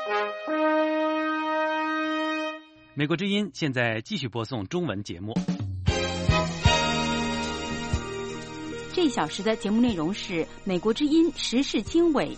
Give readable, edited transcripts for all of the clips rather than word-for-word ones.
美国之音现在继续播送中文节目。 这一小时的节目内容是美国之音时事经纬。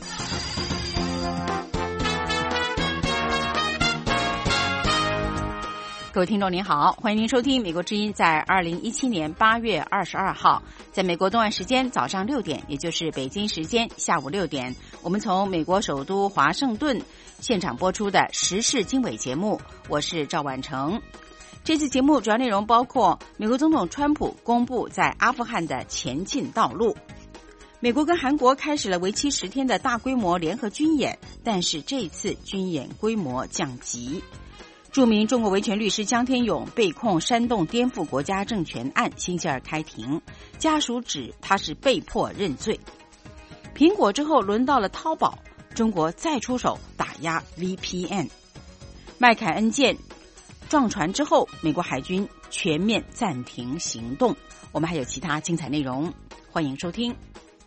各位听众您好，欢迎您收听美国之音在2017年8月22号在美国东岸时间早上6点，也就是北京时间下午6点，我们从美国首都华盛顿现场播出的时事经纬节目，我是赵婉成。这次节目主要内容包括美国总统川普公布在阿富汗的前进道路，美国跟韩国开始了为期10天的大规模联合军演，但是这次军演规模降级。著名中国维权律师江天勇被控煽动颠覆国家政权案星期二开庭，家属指他是被迫认罪。苹果之后轮到了淘宝，中国再出手打压 VPN。 麦凯恩舰撞船之后，美国海军全面暂停行动。我们还有其他精彩内容，欢迎收听。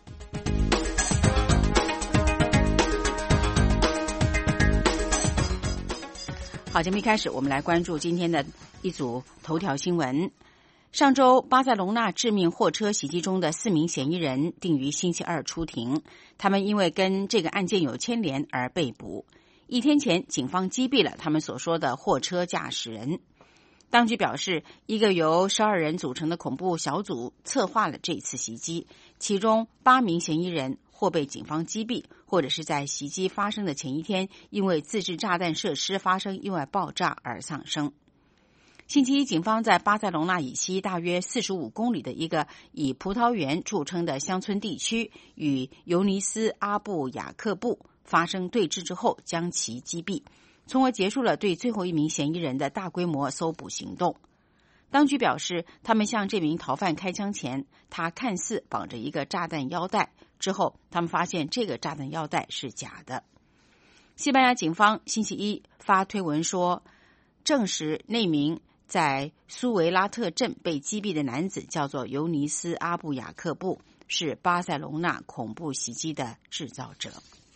好，节目一开始，我们来关注今天的一组头条新闻。上周巴塞隆纳致命货车袭击中的4名嫌疑人定于星期二出庭，他们因为跟这个案件有牵连而被捕。1天前，警方击毙了他们所说的货车驾驶人。当局表示，一个由12人组成的恐怖小组策划了这次袭击，其中8名嫌疑人或被警方击毙，或者是在袭击发生的前一天因为自制炸弹设施发生意外爆炸而丧生。星期一，警方在巴塞隆纳以西大约45公里的一个以葡萄园著称的乡村地区与尤尼斯阿布雅克布发生对峙之后将其击毙，从而结束了对最后1名嫌疑人的大规模搜捕行动。当局表示，他们向这名逃犯开枪前，他看似绑着一个炸弹腰带，之后他们发现这个炸弹腰带是假的。西班牙警方星期一发推文说，证实那名在苏维拉特镇被击毙的男子叫做尤尼斯阿布雅克布，是巴塞隆纳恐怖袭击的制造者。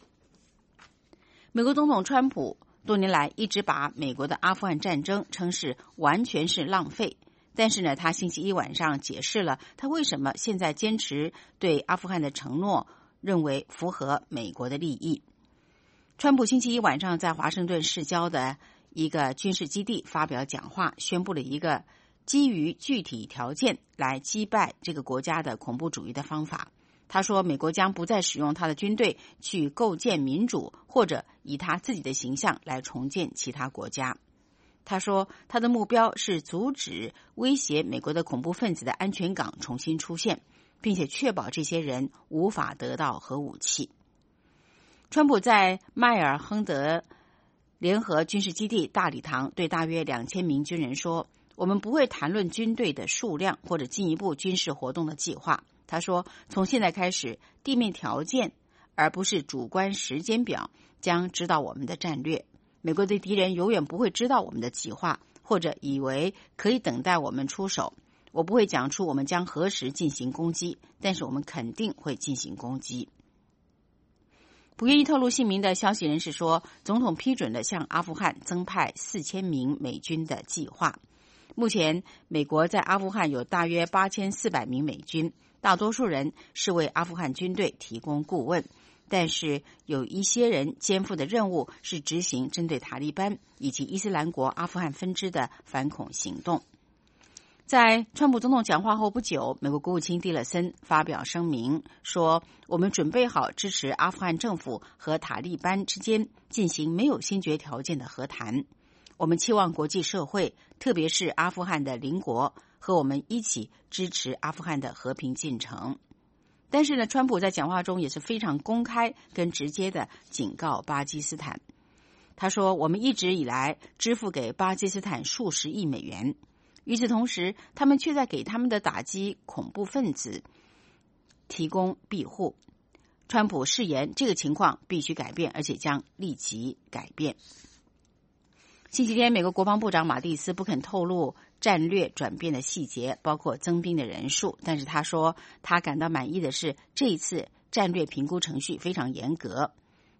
美国总统川普多年来一直把美国的阿富汗战争称是完全是浪费，但是呢，他星期一晚上解释了他为什么现在坚持对阿富汗的承诺，认为符合美国的利益。川普星期一晚上在华盛顿市郊的一个军事基地发表讲话，宣布了一个基于具体条件来击败这个国家的恐怖主义的方法。他说，美国将不再使用他的军队去构建民主，或者以他自己的形象来重建其他国家。他说，他的目标是阻止威胁美国的恐怖分子的安全港重新出现，并且确保这些人无法得到核武器。川普在迈尔亨德联合军事基地大礼堂对大约2000名军人说，我们不会谈论军队的数量或者进一步军事活动的计划。他说，从现在开始，地面条件而不是主观时间表将指导我们的战略。美国的敌人永远不会知道我们的计划，或者以为可以等待我们出手。我不会讲出我们将何时进行攻击，但是我们肯定会进行攻击。不愿意透露姓名的消息人士说，总统批准了向阿富汗增派4000名美军的计划。目前，美国在阿富汗有大约8400名美军，大多数人是为阿富汗军队提供顾问，但是有一些人肩负的任务是执行针对塔利班以及伊斯兰国阿富汗分支的反恐行动。在川普总统讲话后不久，美国国务卿蒂勒森发表声明说，我们准备好支持阿富汗政府和塔利班之间进行没有先决条件的和谈。我们期望国际社会，特别是阿富汗的邻国，和我们一起支持阿富汗的和平进程。但是呢，川普在讲话中也是非常公开跟直接的警告巴基斯坦。他说，我们一直以来支付给巴基斯坦数十亿美元，与此同时，他们却在给他们的打击恐怖分子提供庇护。川普誓言这个情况必须改变，而且将立即改变。星期天，美国国防部长马蒂斯不肯透露战略转变的细节，包括增兵的人数，但是他说他感到满意的是这一次战略评估程序非常严格。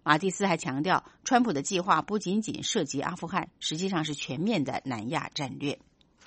马蒂斯还强调，川普的计划不仅仅涉及阿富汗，实际上是全面的南亚战略。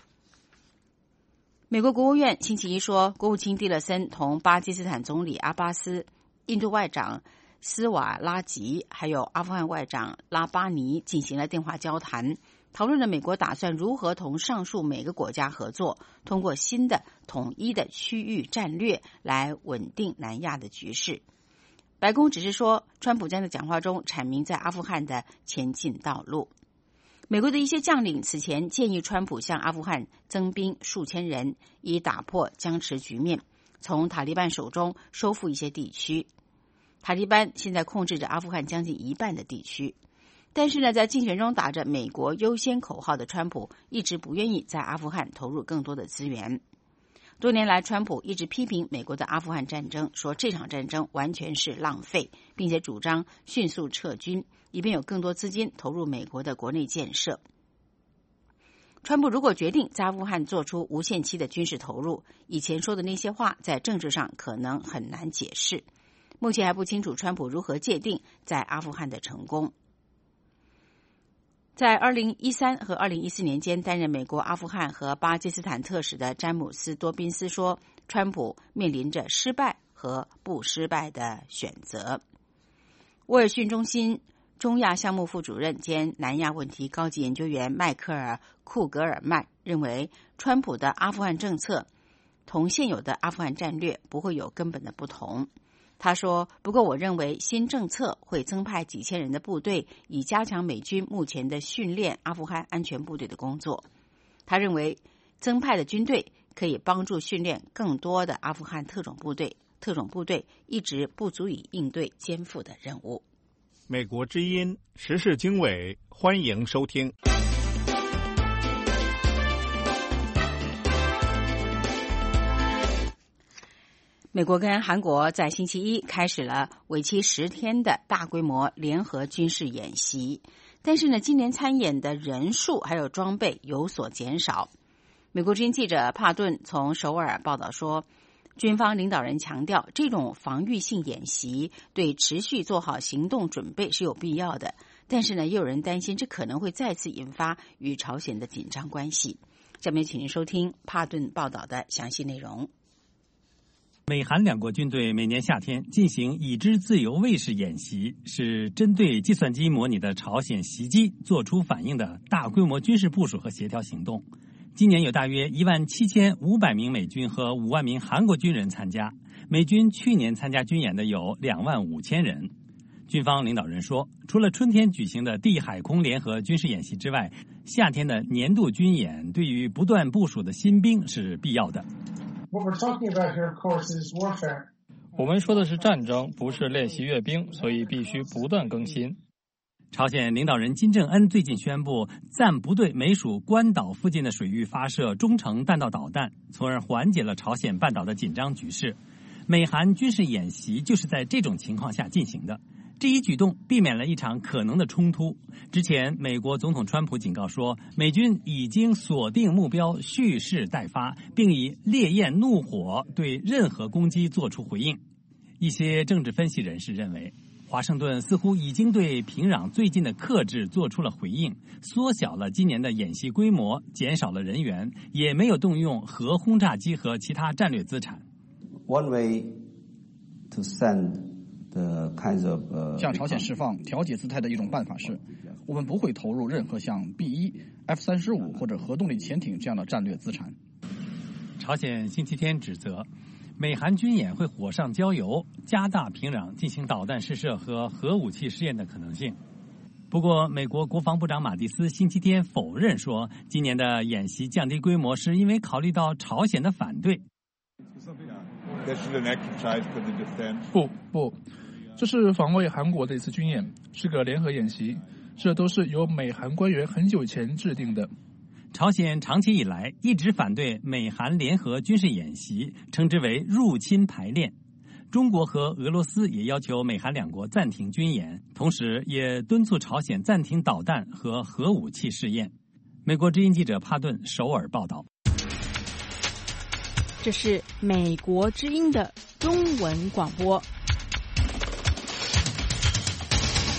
美国国务院星期一说，国务卿蒂勒森同巴基斯坦总理阿巴斯、印度外长斯瓦拉吉还有阿富汗外长拉巴尼进行了电话交谈，讨论了美国打算如何同上述每个国家合作，通过新的统一的区域战略来稳定南亚的局势。白宫只是说，川普在讲话中阐明在阿富汗的前进道路。美国的一些将领此前建议川普向阿富汗增兵数千人，以打破僵持局面，从塔利班手中收复一些地区。塔利班现在控制着阿富汗将近一半的地区，但是呢，在竞选中打着美国优先口号的川普一直不愿意在阿富汗投入更多的资源。多年来，川普一直批评美国的阿富汗战争，说这场战争完全是浪费，并且主张迅速撤军，以便有更多资金投入美国的国内建设。川普如果决定在阿富汗做出无限期的军事投入，以前说的那些话在政治上可能很难解释。目前还不清楚川普如何界定在阿富汗的成功。在2013和2014年间担任美国阿富汗和巴基斯坦特使的詹姆斯·多宾斯说，川普面临着失败和不失败的选择。沃尔逊中心中亚项目副主任兼南亚问题高级研究员迈克尔·库格尔曼认为，川普的阿富汗政策同现有的阿富汗战略不会有根本的不同。他说，不过我认为新政策会增派几千人的部队，以加强美军目前的训练阿富汗安全部队的工作。他认为增派的军队可以帮助训练更多的阿富汗特种部队一直不足以应对肩负的任务。 美国之音时事经纬，欢迎收听。 美国跟韩国在星期一开始了为期10天的大规模联合军事演习，但是呢，今年参演的人数还有装备有所减少。美国之音记者帕顿从首尔报道说，军方领导人强调，这种防御性演习对持续做好行动准备是有必要的，但是呢，也有人担心这可能会再次引发与朝鲜的紧张关系。下面请您收听帕顿报道的详细内容。 美韩两国军队每年夏天进行已知自由卫士演习，是针对计算机模拟的朝鲜袭击做出反应的大规模军事部署和协调行动。今年有大约17500名美军和5万名韩国军人参加，美军去年参加军演的有25000人。军方领导人说，除了春天举行的地海空联合军事演习之外，夏天的年度军演对于不断部署的新兵是必要的。 What we're talking about here, of course, is warfare. 我们说的是战争，不是练习阅兵，所以必须不断更新。 朝鲜领导人金正恩最近宣布暂不对美属关岛附近的水域发射中程弹道导弹，从而缓解了朝鲜半岛的紧张局势。美韩军事演习就是在这种情况下进行的。这一举动避免了一场可能的冲突。之前，美国总统川普警告说，美军已经锁定目标，蓄势待发，并以烈焰怒火对任何攻击作出回应。一些政治分析人士认为，华盛顿似乎已经对平壤最近的克制做出了回应，缩小了今年的演习规模，减少了人员，也没有动用核轰炸机和其他战略资产。 One way to send 向朝鲜释放调节姿态的一种办法是，我们不会投入任何像 B-1、F-35 或者核动力潜艇这样的战略资产。 朝鲜星期天指责美韩军演会火上浇油，加大平壤进行导弹试射和核武器试验的可能性。不过，美国国防部长马蒂斯星期天否认说，今年的演习降低规模是因为考虑到朝鲜的反对。 不，这是防卫韩国的一次军演，是个联合演习，这都是由美韩官员很久前制定的。 朝鲜长期以来一直反对美韩联合军事演习，称之为入侵排练。中国和俄罗斯也要求美韩两国暂停军演，同时也敦促朝鲜暂停导弹和核武器试验。美国之音记者帕顿首尔报道。 这是美国之音的中文广播。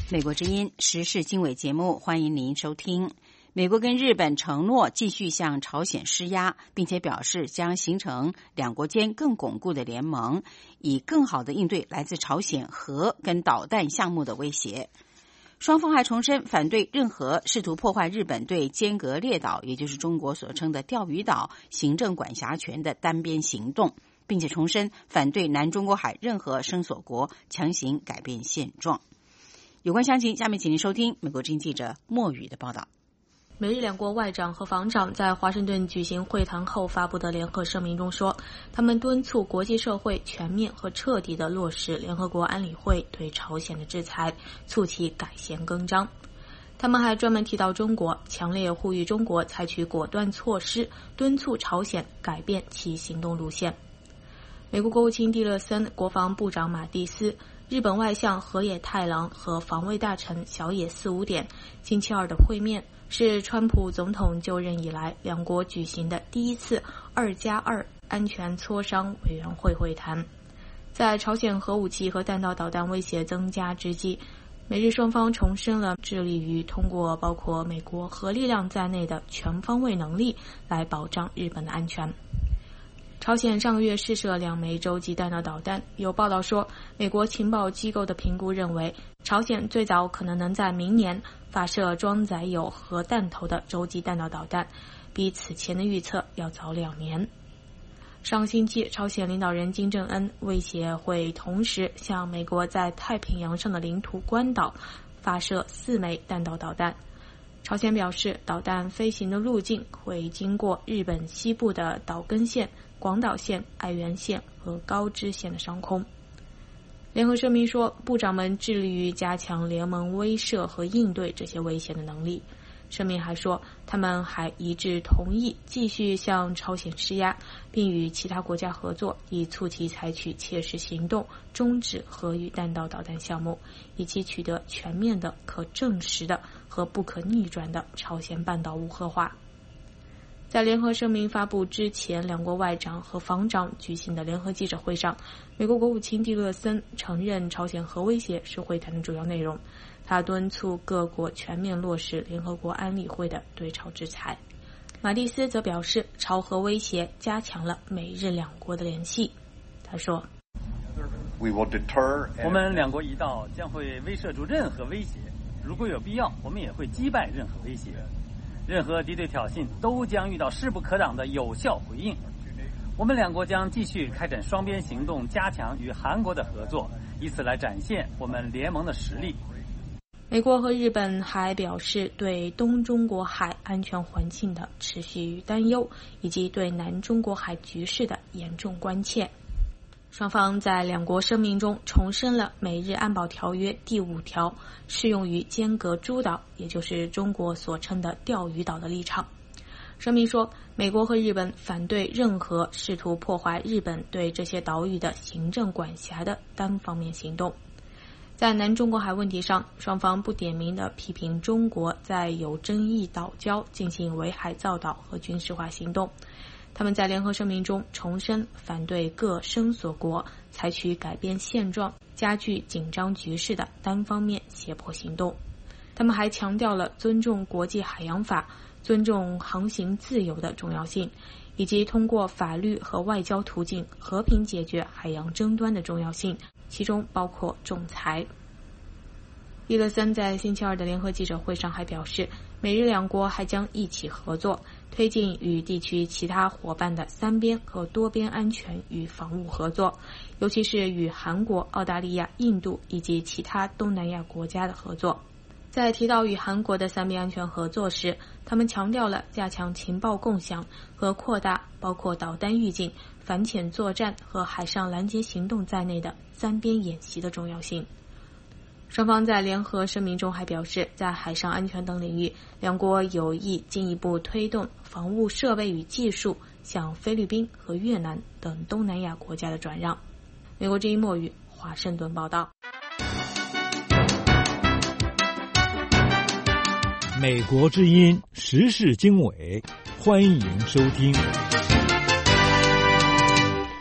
美国之音时事经纬节目，欢迎您收听。美国跟日本承诺继续向朝鲜施压，并且表示将形成两国间更巩固的联盟，以更好地应对来自朝鲜核跟导弹项目的威胁。双方还重申反对任何试图破坏日本对尖阁列岛，也就是中国所称的钓鱼岛行政管辖权的单边行动，并且重申反对南中国海任何声索国强行改变现状。有关详情，下面请您收听美国之音记者莫宇的报道。 美日两国外长和防长在华盛顿举行会谈后发布的联合声明中说，他们敦促国际社会全面和彻底地落实联合国安理会对朝鲜的制裁，促其改弦更张。他们还专门提到中国，强烈呼吁中国采取果断措施，敦促朝鲜改变其行动路线。美国国务卿蒂勒森、国防部长马蒂斯、日本外相河野太郎和防卫大臣小野四五点星期二的会面，是川普总统就任以来两国举行的第一次2+2安全磋商委员会会谈。在朝鲜核武器和弹道导弹威胁增加之际，美日双方重申了致力于通过包括美国核力量在内的全方位能力来保障日本的安全。朝鲜上个月试射2枚洲际弹道导弹，有报道说，美国情报机构的评估认为，朝鲜最早可能能在明年发射装载有核弹头的洲际弹道导弹，比此前的预测要早2年。上星期，朝鲜领导人金正恩威胁会同时向美国在太平洋上的领土关岛发射4枚弹道导弹。朝鲜表示，导弹飞行的路径会经过日本西部的岛根县、广岛县、爱媛县和高知县的上空。联合声明说，部长们致力于加强联盟威慑和应对这些威胁的能力。声明还说，他们还一致同意继续向朝鲜施压，并与其他国家合作，以促其采取切实行动，终止核与弹道导弹项目，以及取得全面的、可证实的和不可逆转的朝鲜半岛无核化。在联合声明发布之前，两国外长和防长举行的联合记者会上，美国国务卿蒂勒森承认朝鲜核威胁是会谈的主要内容。他敦促各国全面落实联合国安理会的对朝制裁。马蒂斯则表示，朝核威胁加强了美日两国的联系。他说， 我们两国一道将会威慑住任何威胁，如果有必要，我们也会击败任何威胁。任何敌对挑衅都将遇到势不可挡的有效回应。我们两国将继续开展双边行动，加强与韩国的合作，以此来展现我们联盟的实力。 美国和日本还表示对东中国海安全环境的持续担忧，以及对南中国海局势的严重关切。双方在两国声明中重申了美日安保条约第5条适用于尖阁诸岛，也就是中国所称的钓鱼岛的立场。声明说，美国和日本反对任何试图破坏日本对这些岛屿的行政管辖的单方面行动。在南中国海问题上，双方不点名地批评中国在有争议岛礁进行围海造岛和军事化行动。他们在联合声明中重申反对各声索国采取改变现状、加剧紧张局势的单方面胁迫行动。他们还强调了尊重国际海洋法、尊重航行自由的重要性，以及通过法律和外交途径和平解决海洋争端的重要性，其中包括仲裁。蒂勒森在星期二的联合记者会上还表示，美日两国还将一起合作，推进与地区其他伙伴的3边和多边安全与防务合作，尤其是与韩国、澳大利亚、印度以及其他东南亚国家的合作。在提到与韩国的3边安全合作时，他们强调了加强情报共享和扩大包括导弹预警、反潜作战和海上拦截行动在内的3边演习的重要性。双方在联合声明中还表示，在海上安全等领域，两国有意进一步推动防务设备与技术向菲律宾和越南等东南亚国家的转让。美国之音墨语华盛顿报道。 美国之音时事经纬，欢迎收听。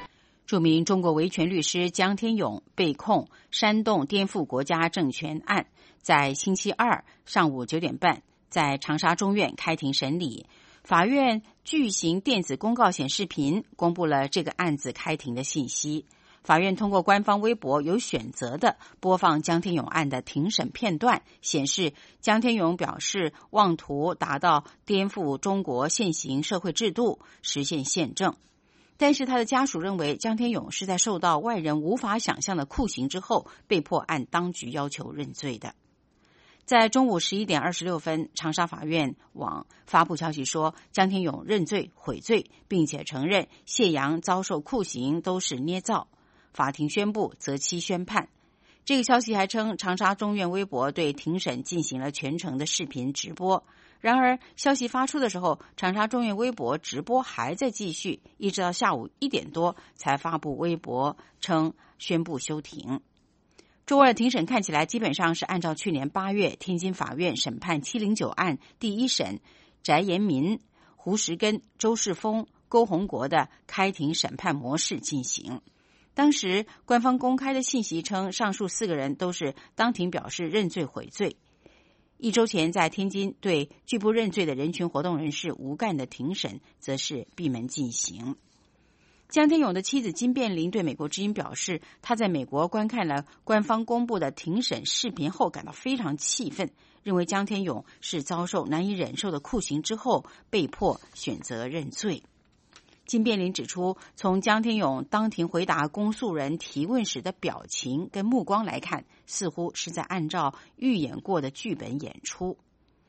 著名中国维权律师江天勇被控煽动颠覆国家政权案，在星期二上午9点半在长沙中院开庭审理。法院巨型电子公告显示屏公布了这个案子开庭的信息。法院通过官方微博有选择的播放江天勇案的庭审片段，显示江天勇表示妄图达到颠覆中国现行社会制度，实现宪政。但是他的家属认为江天勇是在受到外人无法想象的酷刑之后，被迫按当局要求认罪的。在中午11点26分，长沙法院网发布消息说，江天勇认罪悔罪，并且承认谢阳遭受酷刑都是捏造。法庭宣布择期宣判。这个消息还称，长沙中院微博对庭审进行了全程的视频直播。然而，消息发出的时候，长沙中院微博直播还在继续，一直到下午1点多才发布微博称宣布休庭。周二庭审看起来基本上是按照去年8月天津法院审判709案第一审翟延民、胡石根、周世峰、勾洪国的开庭审判模式进行。当时官方公开的信息称，上述4个人都是当庭表示认罪悔罪。1周前在天津对拒不认罪的人群活动人士吴干的庭审则是闭门进行。江天勇的妻子金变玲对美国之音表示，她在美国观看了官方公布的庭审视频后感到非常气愤，认为江天勇是遭受难以忍受的酷刑之后被迫选择认罪。金变玲指出，从江天勇当庭回答公诉人提问时的表情跟目光来看，似乎是在按照预演过的剧本演出。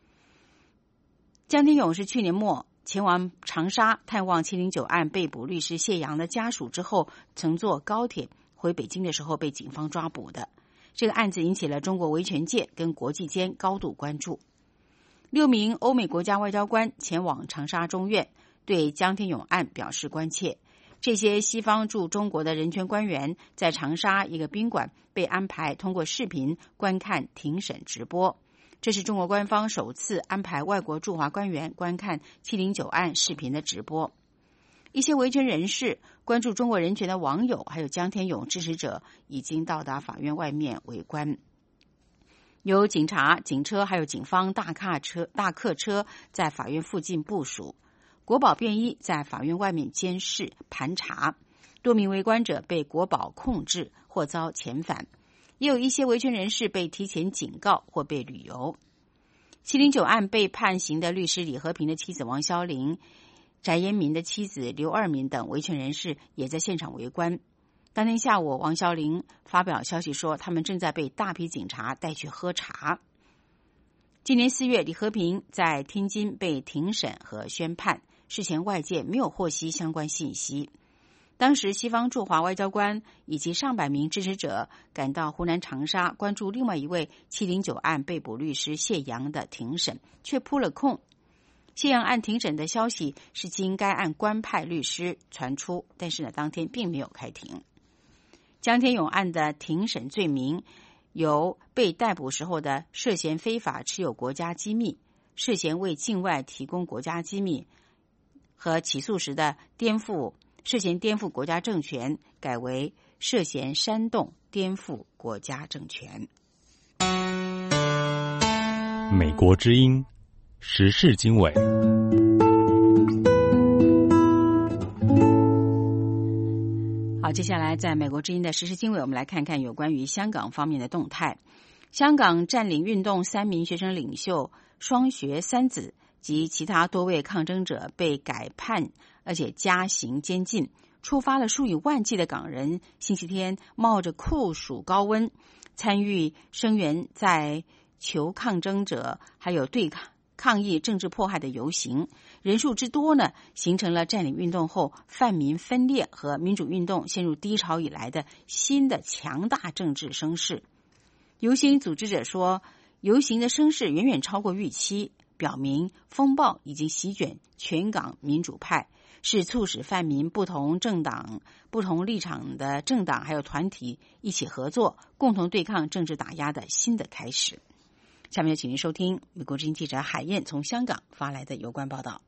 江天勇是去年末前往长沙探望709案被捕律师谢阳的家属之后，乘坐高铁回北京的时候被警方抓捕的。这个案子引起了中国维权界跟国际间高度关注。6名欧美国家外交官前往长沙中院，对江天勇案表示关切。这些西方驻中国的人权官员在长沙一个宾馆被安排通过视频观看庭审直播。这是中国官方首次安排外国驻华官员观看709案视频的直播。一些维权人士、关注中国人权的网友还有江天勇支持者已经到达法院外面围观。有警察、警车还有警方大客车在法院附近部署，国保便衣在法院外面监视盘查，多名围观者被国保控制或遭遣返。也有一些维权人士被提前警告或被旅游。709案被判刑的律师李和平的妻子王肖玲、翟延民的妻子刘二民等维权人士也在现场围观。当天下午，王肖玲发表消息说，他们正在被大批警察带去喝茶。今年4月，李和平在天津被庭审和宣判，事前外界没有获悉相关信息。当时西方驻华外交官以及上百名支持者赶到湖南长沙，关注另外一位709案被捕律师谢阳的庭审，却扑了空。谢阳案庭审的消息是经该案官派律师传出，但是当天并没有开庭。江天勇案的庭审罪名由被逮捕时候的涉嫌非法持有国家机密、涉嫌为境外提供国家机密和起诉时的涉嫌颠覆国家政权，改为涉嫌煽动颠覆国家政权。 美国之音时事经纬。 好，接下来在美国之音的时事经纬，我们来看看有关于香港方面的动态。香港占领运动3名学生领袖双学三子及其他多位抗争者被改判而且加刑监禁，触发了数以万计的港人星期天冒着酷暑高温参与声援在囚抗争者还有对抗议政治迫害的游行，人数之多呢，形成了占领运动后泛民分裂和民主运动陷入低潮以来的新的强大政治声势。游行组织者说，游行的声势远远超过预期，表明风暴已经席卷全港民主派，是促使泛民不同政党、不同立场的政党还有团体一起合作，共同对抗政治打压的新的开始。下面请您收听美国之音记者海燕从香港发来的有关报道。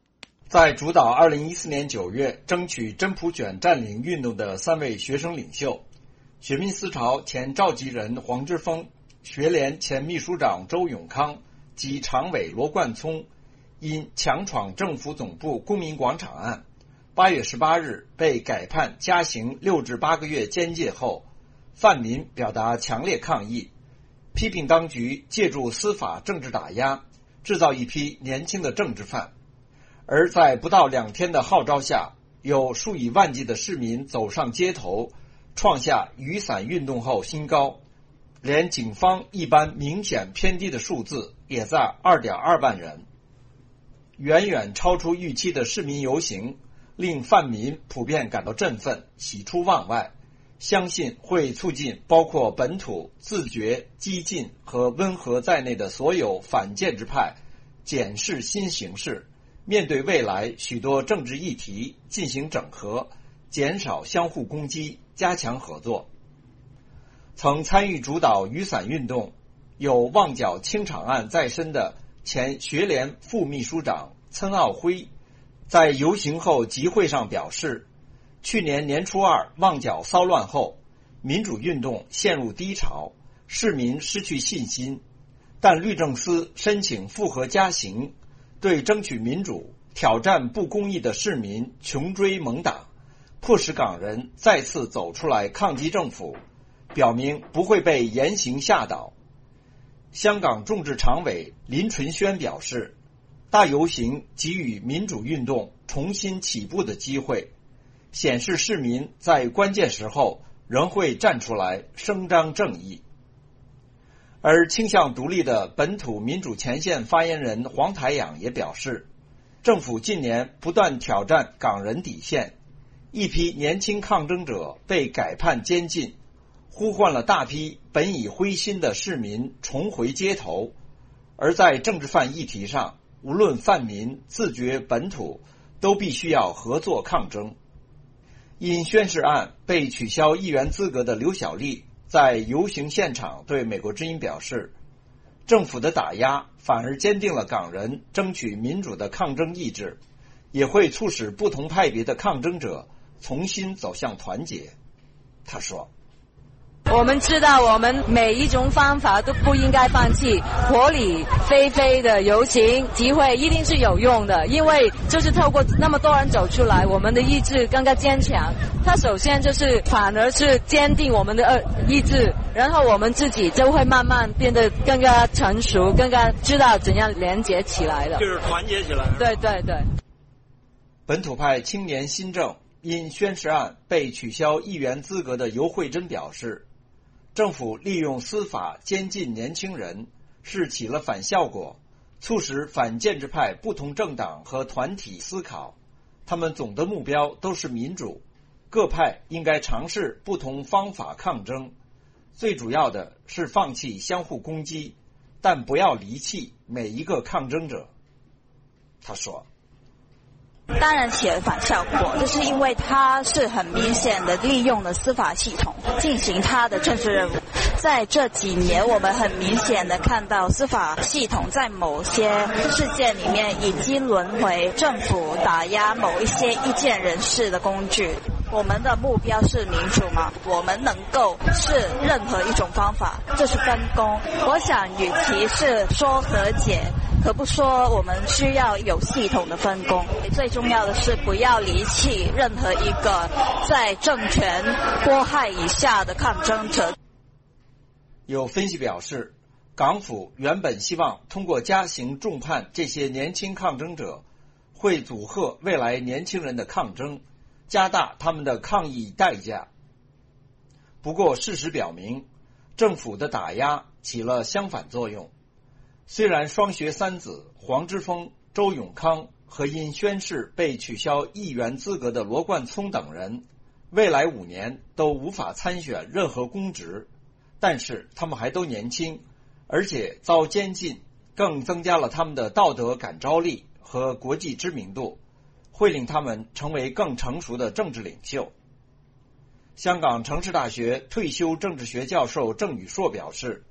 在主导2014年9月争取真普选占领运动的3位学生领袖，学民思潮前召集人黄之锋、学联前秘书长周永康及常委罗冠聪，因强闯政府总部公民广场案，8月18日被改判加刑6至8个月监禁后，泛民表达强烈抗议，批评当局借助司法政治打压，制造一批年轻的政治犯。而在不到2天的号召下，有数以万计的市民走上街头，创下雨伞运动后新高，连警方一般明显偏低的数字也在2.2万人。远远超出预期的市民游行令泛民普遍感到振奋，喜出望外，相信会促进包括本土、自觉、激进和温和在内的所有反建制派检视新形势，面对未来许多政治议题进行整合，减少相互攻击，加强合作。曾参与主导雨伞运动、有旺角清场案在身的前学联副秘书长岑奥辉，在游行后集会上表示，去年年初2旺角骚乱后，民主运动陷入低潮，市民失去信心，但律政司申请复核加刑，对争取民主、挑战不公义的市民穷追猛打，迫使港人再次走出来抗击政府，表明不会被严刑吓倒。香港众志常委林纯轩表示，大游行给予民主运动重新起步的机会，显示市民在关键时候仍会站出来声张正义。而倾向独立的本土民主前线发言人黄台仰也表示，政府近年不断挑战港人底线，一批年轻抗争者被改判监禁，呼唤了大批本已灰心的市民重回街头。而在政治犯议题上，无论泛民、自觉、本土，都必须要合作抗争。因宣誓案被取消议员资格的刘小丽在游行现场对美国之音表示，政府的打压反而坚定了港人争取民主的抗争意志，也会促使不同派别的抗争者重新走向团结。他说， 我们知道我们每一种方法都不应该放弃，活力飞飞的游行集会一定是有用的，因为就是透过那么多人走出来，我们的意志更加坚强。它首先就是反而是坚定我们的意志，然后我们自己就会慢慢变得更加成熟，更加知道怎样连结起来的， 就是团结起来。 对对对。 本土派青年新政因宣誓案被取消议员资格的尤惠珍表示，政府利用司法监禁年轻人是起了反效果，促使反建制派不同政党和团体思考，他们总的目标都是民主，各派应该尝试不同方法抗争，最主要的是放弃相互攻击，但不要离弃每一个抗争者。他说， 当然起了反效果，就是因为他是很明显的利用了司法系统进行他的政治任务。在这几年，我们很明显的看到司法系统在某些事件里面已经沦为政府打压某一些意见人士的工具。我们的目标是民主嘛，我们能够是任何一种方法，这是分工。我想与其是说和解，可不说我们需要有系统的分工，最重要的是不要离弃任何一个在政权迫害以下的抗争者。 有分析表示，港府原本希望通过加刑重判这些年轻抗争者，会阻吓未来年轻人的抗争，加大他们的抗议代价。不过事实表明，政府的打压起了相反作用。虽然双学三子黄之锋、周永康和因宣誓被取消议员资格的罗冠聪等人，未来5年都无法参选任何公职，但是他们还都年轻，而且遭监禁，更增加了他们的道德感召力和国际知名度，会令他们成为更成熟的政治领袖。香港城市大学退休政治学教授郑宇硕表示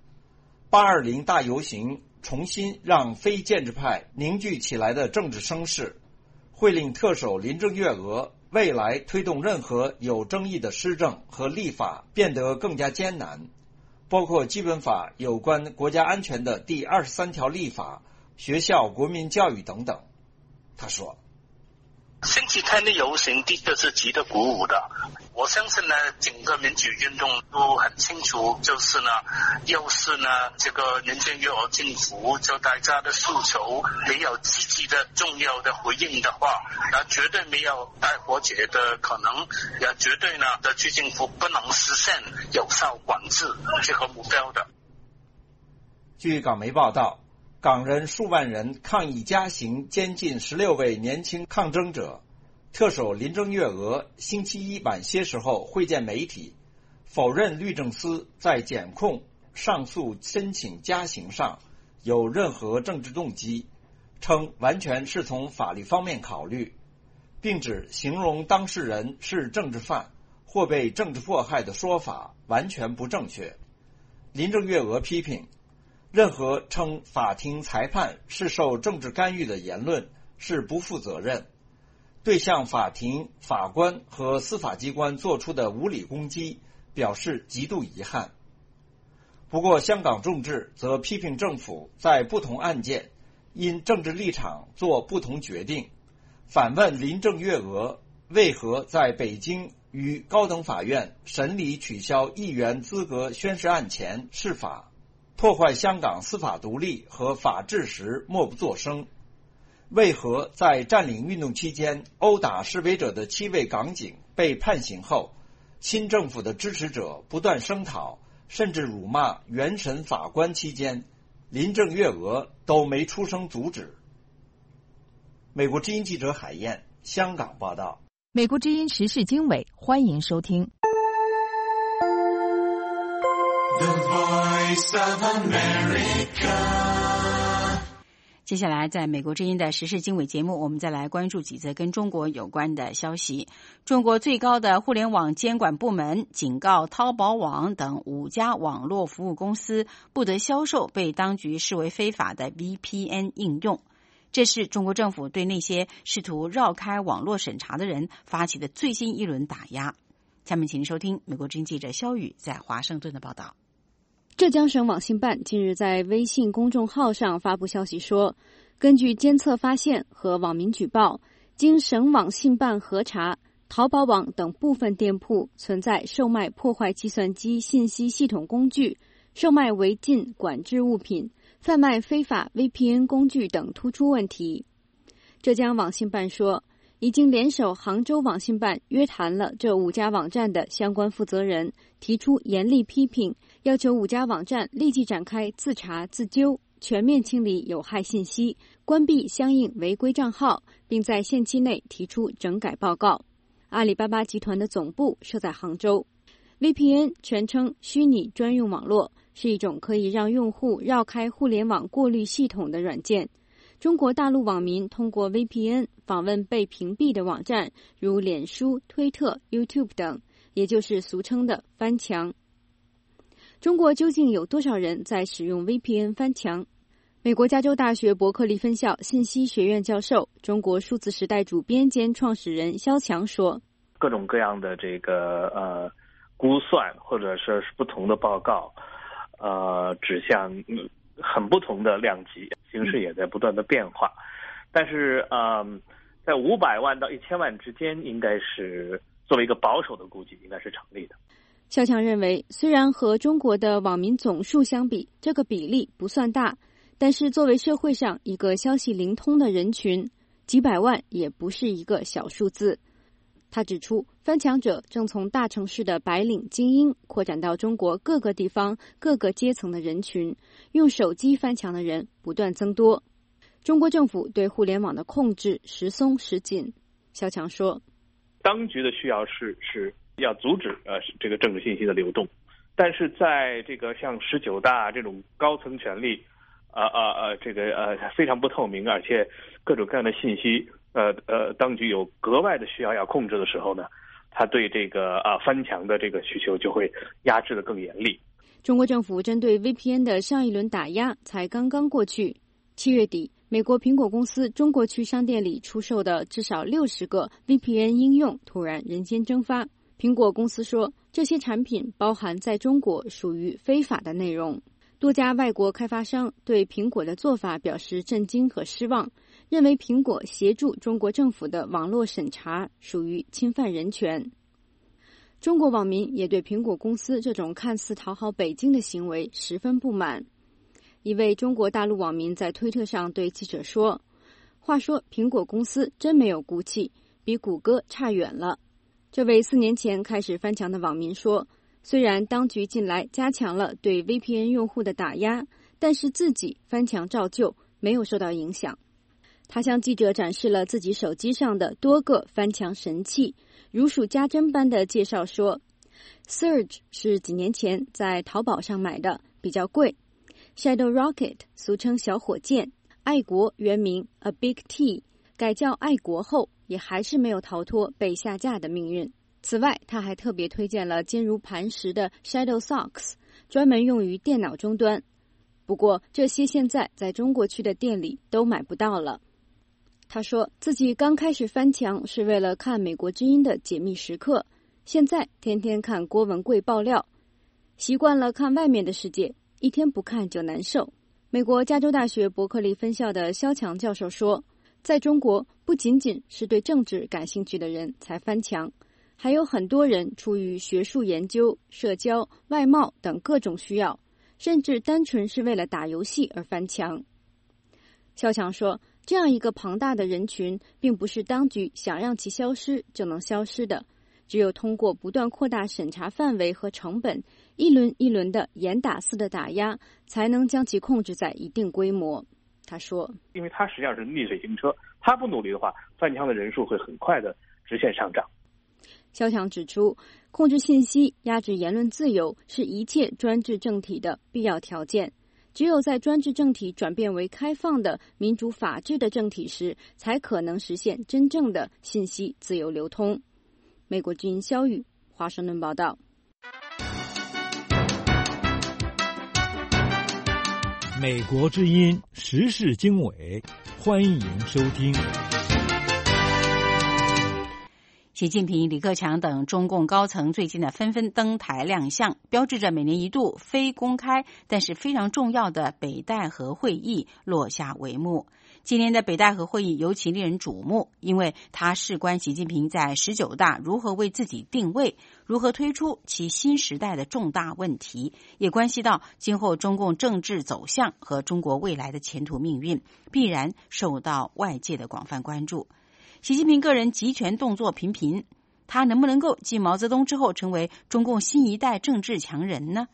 ，820大游行重新让非建制派凝聚起来的政治声势， 会令特首林郑月娥未来推动任何有争议的施政和立法变得更加艰难，包括基本法有关国家安全的第23条立法、学校国民教育等等。他说， 星期天的游行的确是值得鼓舞的。我相信呢，整个民主运动都很清楚，就是呢，要是呢这个林郑月娥政府就大家的诉求没有积极的重要的回应的话，那绝对没有大和解的可能，也绝对呢特区政府不能实现有效管制这个目标的。 据港媒报道，港人数万人抗议加刑监禁16位年轻抗争者。特首林郑月娥星期一晚些时候会见媒体，否认律政司在检控、上诉申请加刑上有任何政治动机，称完全是从法律方面考虑，并指形容当事人是政治犯或被政治迫害的说法完全不正确。林郑月娥批评，任何称法庭裁判是受政治干预的言论是不负责任，对向法庭、法官和司法机关做出的无理攻击表示极度遗憾。不过，香港众志则批评政府在不同案件因政治立场做不同决定，反问林郑月娥为何在北京与高等法院审理取消议员资格宣誓案前释法，破坏香港司法独立和法治时默不作声？为何在占领运动期间殴打示威者的7位港警被判刑后，新政府的支持者不断声讨甚至辱骂原审法官期间，林郑月娥都没出声阻止？美国之音记者海燕，香港报道。 美国之音时事经纬，欢迎收听。 The Voice of America。 接下来，在美国之音的时事经纬节目，我们再来关注几则跟中国有关的消息。中国最高的互联网监管部门警告淘宝网等5家网络服务公司不得销售被当局视为非法的 VPN 应用。这是中国政府对那些试图绕开网络审查的人发起的最新一轮打压。下面请您收听美国之音记者肖宇在华盛顿的报道。 浙江省网信办近日在微信公众号上发布消息说，根据监测发现和网民举报，经省网信办核查，淘宝网等部分店铺存在售卖破坏计算机信息系统工具、售卖违禁管制物品、贩卖非法 VPN 工具等突出问题。浙江网信办说，已经联手杭州网信办约谈了这5家网站的相关负责人，提出严厉批评，要求5家网站立即展开自查自纠，全面清理有害信息，关闭相应违规账号，并在限期内提出整改报告。阿里巴巴集团的总部设在杭州。VPN 全称虚拟专用网络，是一种可以让用户绕开互联网过滤系统的软件。中国大陆网民通过 VPN 访问被屏蔽的网站，如脸书、推特、YouTube 等，也就是俗称的翻墙。中国究竟有多少人在使用 VPN 翻墙？美国加州大学伯克利分校信息学院教授、中国数字时代主编兼创始人肖强说， 各种各样的这个估算或者是不同的报告指向很不同的量级，形势也在不断的变化，但是在500万到1000万之间，应该是作为一个保守的估计，应该是成立的。 肖强认为，虽然和中国的网民总数相比，这个比例不算大，但是作为社会上一个消息灵通的人群，几百万也不是一个小数字。他指出，翻墙者正从大城市的白领精英扩展到中国各个地方各个阶层的人群，用手机翻墙的人不断增多。中国政府对互联网的控制时松时紧。肖强说， 当局的需要是要阻止这个政治信息的流动，但是在这个像19大这种高层权力非常不透明，而且各种各样的信息当局有格外的需要控制的时候呢，他对这个翻墙的这个需求就会压制得更严厉。 中国政府针对 VPN 的上一轮打压才刚刚过去，7月底美国苹果公司中国区商店里出售的至少60个 VPN 应用突然人间蒸发。苹果公司说，这些产品包含在中国属于非法的内容。多家外国开发商对苹果的做法表示震惊和失望，认为苹果协助中国政府的网络审查属于侵犯人权。中国网民也对苹果公司这种看似讨好北京的行为十分不满。一位中国大陆网民在推特上对记者说，话说苹果公司真没有骨气，比谷歌差远了。这位4年前开始翻墙的网民说，虽然当局近来加强了对 VPN 用户的打压，但是自己翻墙照旧，没有受到影响。他向记者展示了自己手机上的多个翻墙神器，如数家珍般的介绍说， Surge 是几年前在淘宝上买的，比较贵。 Shadow Rocket 俗称小火箭，爱国原名 A Big T， 改叫爱国后也还是没有逃脱被下架的命运。此外，他还特别推荐了坚如磐石的 Shadow Socks， 专门用于电脑终端。不过这些现在在中国区的店里都买不到了。他说自己刚开始翻墙是为了看美国之音的解密时刻，现在天天看郭文贵爆料，习惯了看外面的世界，一天不看就难受。美国加州大学伯克利分校的肖强教授说，在中国不仅仅是对政治感兴趣的人才翻墙，还有很多人出于学术研究、社交、外贸等各种需要，甚至单纯是为了打游戏而翻墙。肖强说，这样一个庞大的人群并不是当局想让其消失就能消失的，只有通过不断扩大审查范围和成本，一轮一轮的严打似的打压，才能将其控制在一定规模。他说， 因为它实际上是逆水行车，它不努力的话，翻墙的人数会很快的直线上涨。 肖强指出，控制信息、压制言论自由是一切专制政体的必要条件。只有在专制政体转变为开放的民主法治的政体时，才可能实现真正的信息自由流通。美国之音肖宇，华盛顿报道。 美国之音时事经纬，欢迎收听。 习近平、李克强等中共高层最近纷纷登台亮相，标志着每年一度非公开但是非常重要的北戴河会议落下帷幕。今年的北戴河会议尤其令人瞩目，因为它事关习近平在19大如何为自己定位，如何推出其新时代的重大问题，也关系到今后中共政治走向和中国未来的前途命运，必然受到外界的广泛关注。习近平个人集权动作频频，他能不能够继毛泽东之后成为中共新一代政治强人呢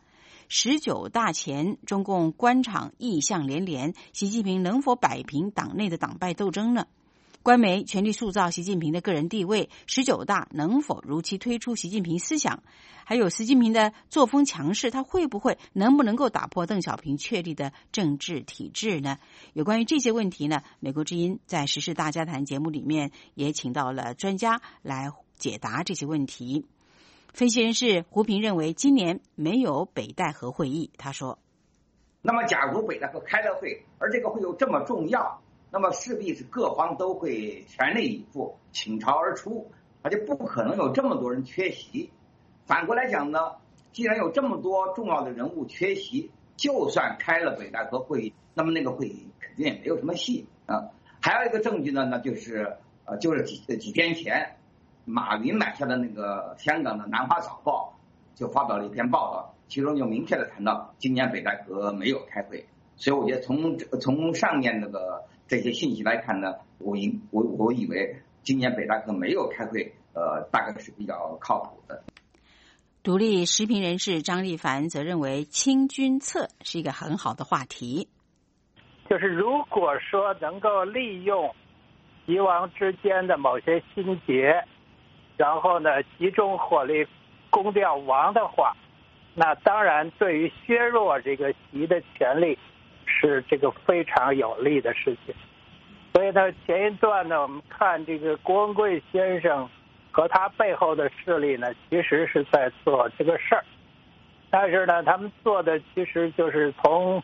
？19大前，中共官场异象连连，习近平能否摆平党内的党派斗争呢？官媒全力塑造习近平的个人地位，19大能否如期推出习近平思想？还有习近平的作风强势，他能不能够打破邓小平确立的政治体制呢？有关于这些问题呢，美国之音在时事大家谈节目里面也请到了专家来解答这些问题。分析人士胡平认为，今年没有北戴河会议。他说， 那么假如北戴河开了会，而这个会又这么重要，那么势必是各方都会全力以赴，倾巢而出，而且不可能有这么多人缺席。反过来讲呢，既然有这么多重要的人物缺席，就算开了北戴河会议，那么那个会议肯定也没有什么戏啊。还有一个证据呢，那就是几天前，马云买下的那个香港的南华早报就发表了一篇报道，其中就明确的谈到今年北戴河没有开会。所以我觉得从上面这些信息来看呢，我以为今年北戴河没有开会，大概是比较靠谱的。 独立时评人士张立凡则认为，清君侧是一个很好的话题。 就是如果说能够利用敌王之间的某些心结，然后呢集中火力攻掉王的话，那当然对于削弱这个习的权力是这个非常有利的事情。所以呢，前一段呢，我们看这个郭文贵先生和他背后的势力呢，其实是在做这个事儿，但是呢，他们做的其实就是从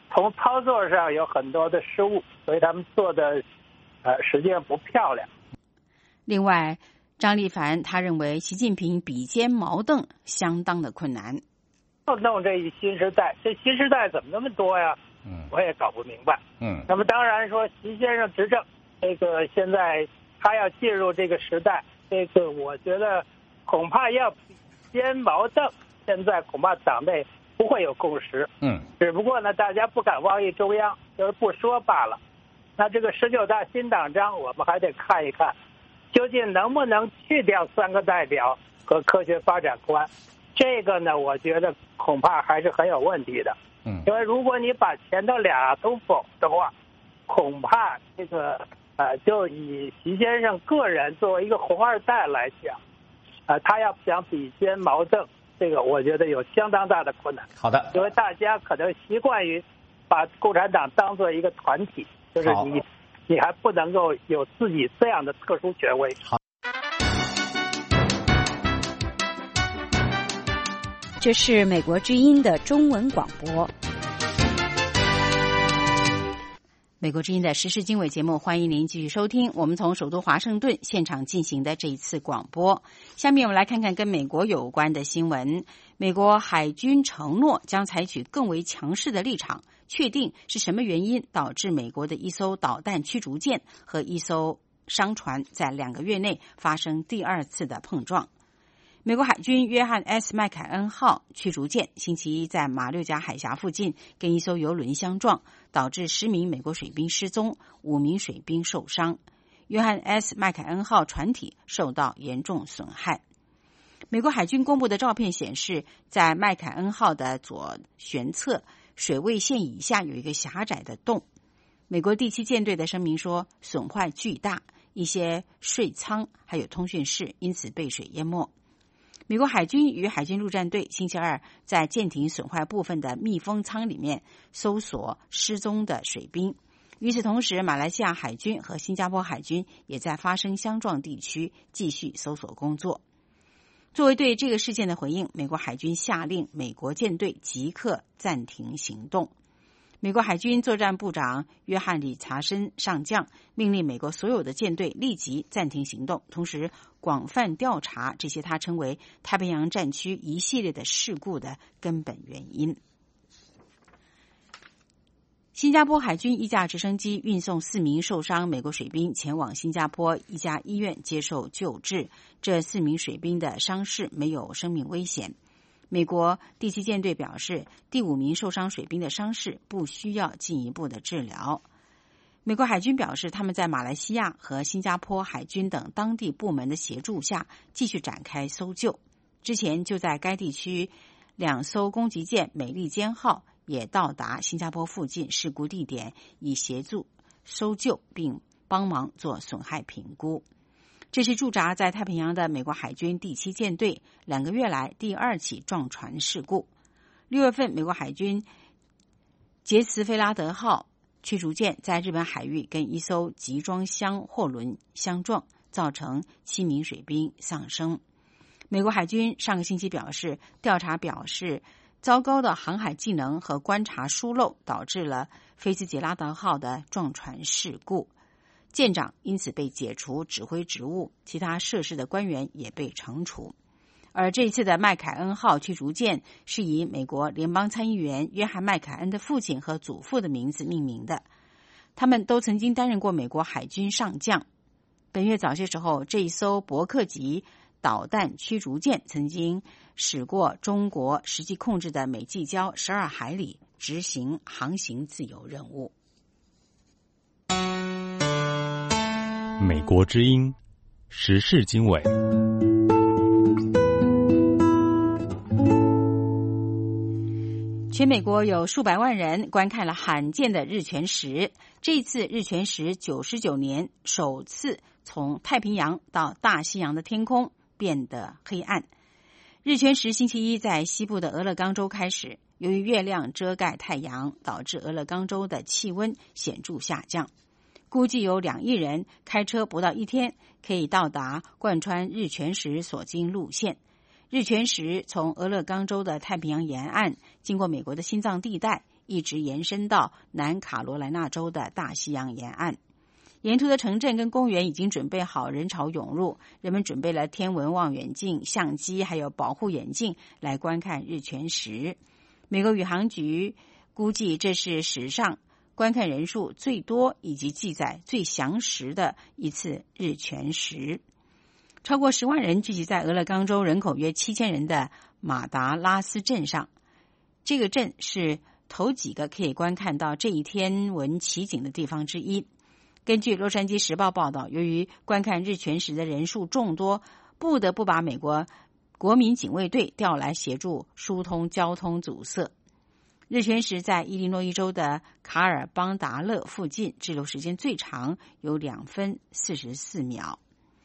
从操作上有很多的失误，所以他们做的实际上不漂亮。 另外，张立凡他认为习近平比肩毛邓相当的困难。 弄这一新时代，这新时代怎么那么多呀？我也搞不明白。那么当然说习先生执政，这个现在他要进入这个时代，这个我觉得恐怕要比肩毛邓，现在恐怕党内不会有共识。只不过呢，大家不敢妄议中央，就是不说罢了。那这个19大新党章，我们还得看一看，究竟能不能去掉3个代表和科学发展观。这个呢，我觉得恐怕还是很有问题的。因为如果你把前头俩都否的话，恐怕这个就以习先生个人作为一个红二代来讲，他要想比肩毛邓，这个我觉得有相当大的困难。 好的， 因为大家可能习惯于把共产党当做一个团体，就是你还不能够有自己这样的特殊权威。 好。 这是美国之音的中文广播。 美国之音的时事经纬节目，欢迎您继续收听。我们从首都华盛顿现场进行的这一次广播。下面我们来看看跟美国有关的新闻。美国海军承诺将采取更为强势的立场，确定是什么原因导致美国的一艘导弹驱逐舰和一艘商船在2个月内发生第2次的碰撞。美国海军约翰 S. 麦凯恩号驱逐舰星期一在马六甲海峡附近跟一艘邮轮相撞，导致10名美国水兵失踪，5名水兵受伤。约翰 S. 麦凯恩号船体受到严重损害。美国海军公布的照片显示，在麦凯恩号的左舷侧水位线以下有一个狭窄的洞。美国第7舰队的声明说，损坏巨大，一些税舱还有通讯室因此被水淹没。美国海军与海军陆战队星期二在舰艇损坏部分的密封舱里面搜索失踪的水兵。与此同时，马来西亚海军和新加坡海军也在发生相撞地区继续搜索工作。作为对这个事件的回应，美国海军下令美国舰队即刻暂停行动。美国海军作战部长约翰·理查森上将命令美国所有的舰队立即暂停行动，同时广泛调查这些他称为太平洋战区一系列的事故的根本原因。新加坡海军一架直升机运送4名受伤美国水兵前往新加坡一家医院接受救治，这4名水兵的伤势没有生命危险。美国第7舰队表示，第5名受伤水兵的伤势不需要进一步的治疗。美国海军表示，他们在马来西亚和新加坡海军等当地部门的协助下继续展开搜救。之前就在该地区2艘攻击舰美利坚号也到达新加坡附近事故地点，以协助搜救并帮忙做损害评估。这是驻扎在太平洋的美国海军第7舰队2个月来第2起撞船事故。6月份，美国海军杰茨菲拉德号驱逐舰在日本海域跟一艘集装箱货轮相撞，造成7名水兵丧生。美国海军上个星期表示，调查表示糟糕的航海技能和观察疏漏导致了菲茨杰拉德号的撞船事故。舰长因此被解除指挥职务，其他涉事的官员也被惩处。而这一次的麦凯恩号驱逐舰是以美国联邦参议员约翰·麦凯恩的父亲和祖父的名字命名的，他们都曾经担任过美国海军上将。本月早些时候，这一艘伯克级导弹驱逐舰曾经驶过中国实际控制的美济礁12海里，执行航行自由任务。 美国之音时事经纬。 全美国有数百万人观看了罕见的日全食。这一次日全食99年首次从太平洋到大西洋的天空变得黑暗。日全食星期一在西部的俄勒冈州开始，由于月亮遮盖太阳，导致俄勒冈州的气温显著下降。估计有2亿人开车不到1天可以到达贯穿日全食所经路线。日全食从俄勒冈州的太平洋沿岸经过美国的心脏地带， 一直延伸到南卡罗来纳州的大西洋沿岸。沿途的城镇跟公园已经准备好，人潮涌入，人们准备了天文望远镜、相机还有保护眼镜来观看日全食。美国宇航局估计这是史上观看人数最多以及记载最详实的一次日全食。超过10万人聚集在俄勒冈州人口约7000人的马达拉斯镇上，这个镇是头几个可以观看到这一天文奇景的地方之一。根据洛杉矶时报报道，由于观看日全食的人数众多，不得不把美国国民警卫队调来协助疏通交通阻塞。日全食在伊利诺伊州的卡尔邦达勒附近滞留时间最长，有2分44秒。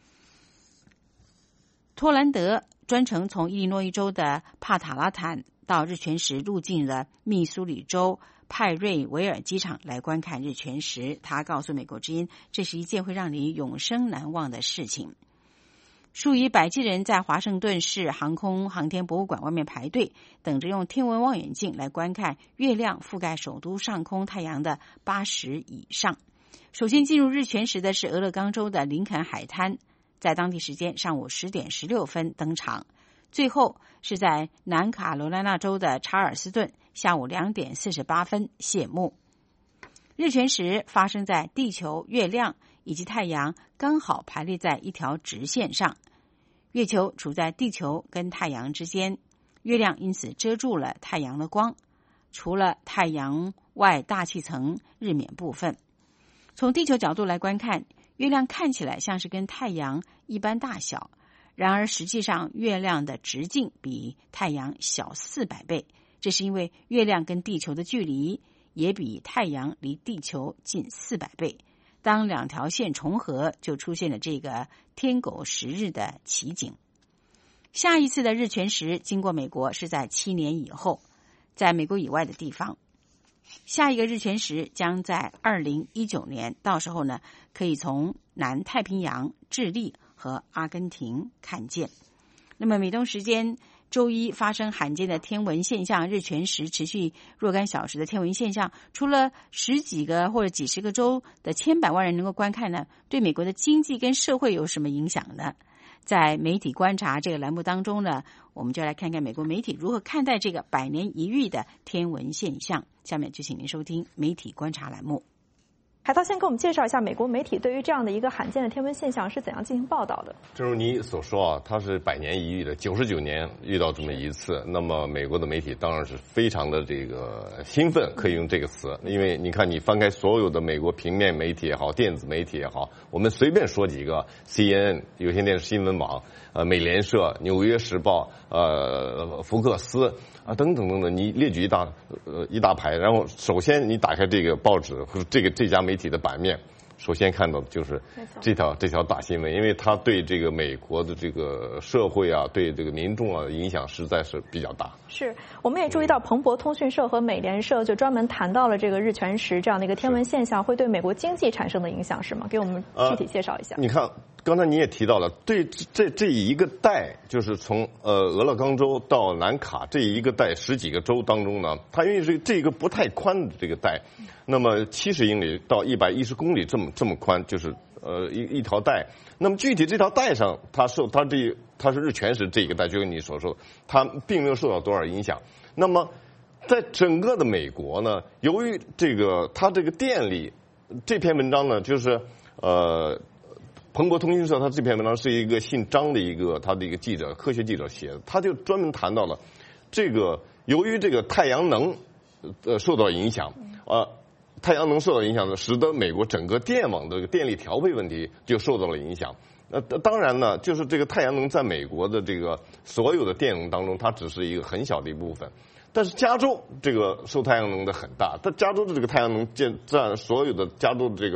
托兰德专程从伊利诺伊州的帕塔拉坦到日全食入境了密苏里州派瑞维尔机场来观看日全食。他告诉美国之音，这是一件会让你永生难忘的事情。数以百计人在华盛顿市航空航天博物馆外面排队，等着用天文望远镜来观看月亮覆盖首都上空太阳的80以上。首先进入日全食的是俄勒冈州的林肯海滩，在当地时间上午10点16分登场。最后是在南卡罗来纳州的查尔斯顿，下午2点48分谢幕。日全食发生在地球、月亮以及太阳刚好排列在一条直线上，月球处在地球跟太阳之间，月亮因此遮住了太阳的光，除了太阳外大气层日冕部分。从地球角度来观看，月亮看起来像是跟太阳一般大小，然而实际上月亮的直径比太阳小400倍，这是因为月亮跟地球的距离也比太阳离地球近400倍。当2条线重合，就出现了这个天狗食日的奇景。下一次的日全食经过美国是在7年以后，在美国以外的地方。下一个日全食将在2019年，到时候呢，可以从南太平洋、智利和阿根廷看见。那么美东时间周一发生罕见的天文现象，日全食持续若干小时的天文现象，除了10几个或者几十个州的千百万人能够观看呢，对美国的经济跟社会有什么影响呢？在媒体观察这个栏目当中呢，我们就来看看美国媒体如何看待这个100年一遇的天文现象。下面就请您收听媒体观察栏目。 海涛先给我们介绍一下美国媒体对于这样的一个罕见的天文现象是怎样进行报道的。 正如你所说啊，它是100年一遇的，99年遇到这么一次。那么美国的媒体当然是非常的这个兴奋，可以用这个词，因为你看你翻开所有的美国平面媒体也好，电子媒体也好，我们随便说几个 CNN 有线电视新闻网、美联社、纽约时报、福克斯啊等等等等，你列举一大排，然后首先你打开这个报纸和这家媒体的版面，首先看到的就是这条大新闻，因为它对这个美国的这个社会啊，对这个民众啊影响实在是比较大。是，我们也注意到彭博通讯社和美联社就专门谈到了这个日全食这样的一个天文现象会对美国经济产生的影响，是吗？给我们具体介绍一下。你看，刚才你也提到了，对这一个带，就是从俄勒冈州到南卡这一个带10几个州当中呢，它因为是这个不太宽的这个带，那么70英里到110公里这么宽，就是一条带。那么具体这条带上，它是日全食这一个带，就跟你所说，它并没有受到多少影响。那么在整个的美国呢，由于它这个电力，这篇文章呢就是彭博通讯社，他这篇文章是一个姓张的他的一个记者，科学记者写的，他就专门谈到了由于这个太阳能受到影响，太阳能受到影响呢，使得美国整个电网的电力调配问题就受到了影响。当然呢，就是这个太阳能在美国的这个所有的电能当中，它只是一个很小的一部分。但是加州这个受太阳能的很大，但加州的这个太阳能占所有的加州的这个